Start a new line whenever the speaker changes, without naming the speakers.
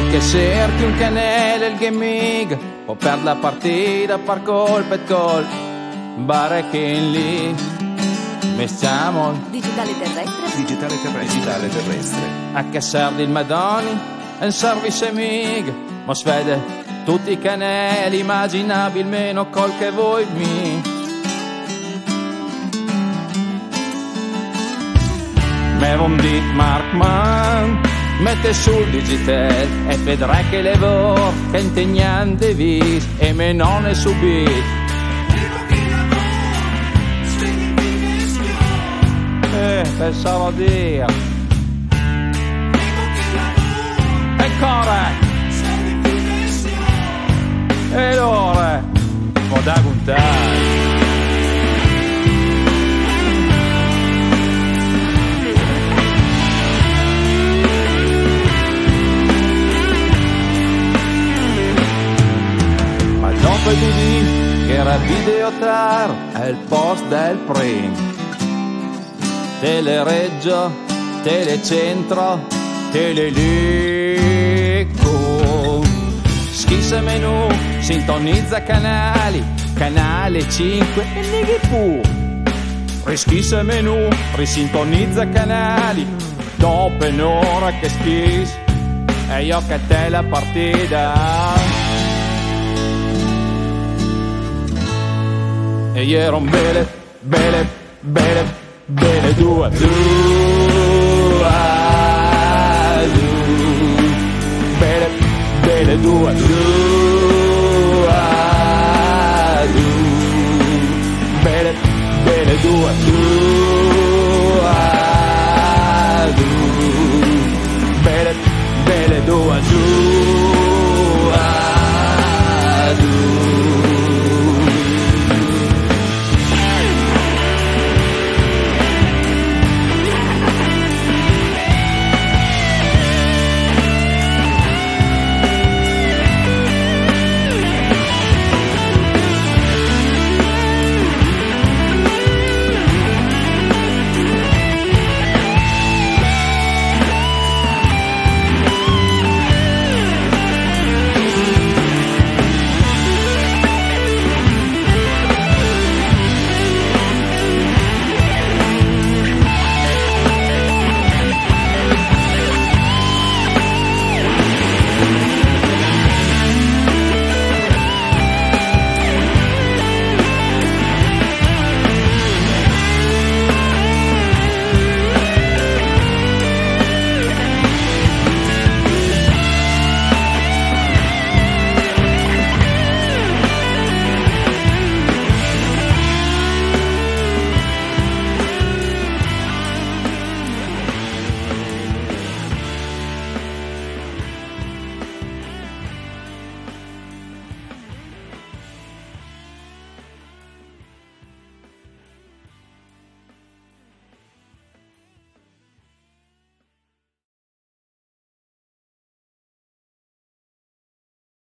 Che cerchi un canale il gaming o per la partita par colpa e col barechin lì mestiamo
digitale terrestre
a che serve il Madoni e service mig ma svede tutti i canali immaginabili meno col che voi mi Merondi Markman mette sul digital e vedrai che le vor che integnante vis e me non è subito pensavo a dire ancora e l'ora ho da contare dopo di che era videotar è il post del prim Telereggio, Telecentro, Telelico schissa menu, sintonizza canali canale 5 e neghi pu rischissa menu, risintonizza canali dopo un'ora che schis e io che te la partita e io ero un bene due bene due bene due bene due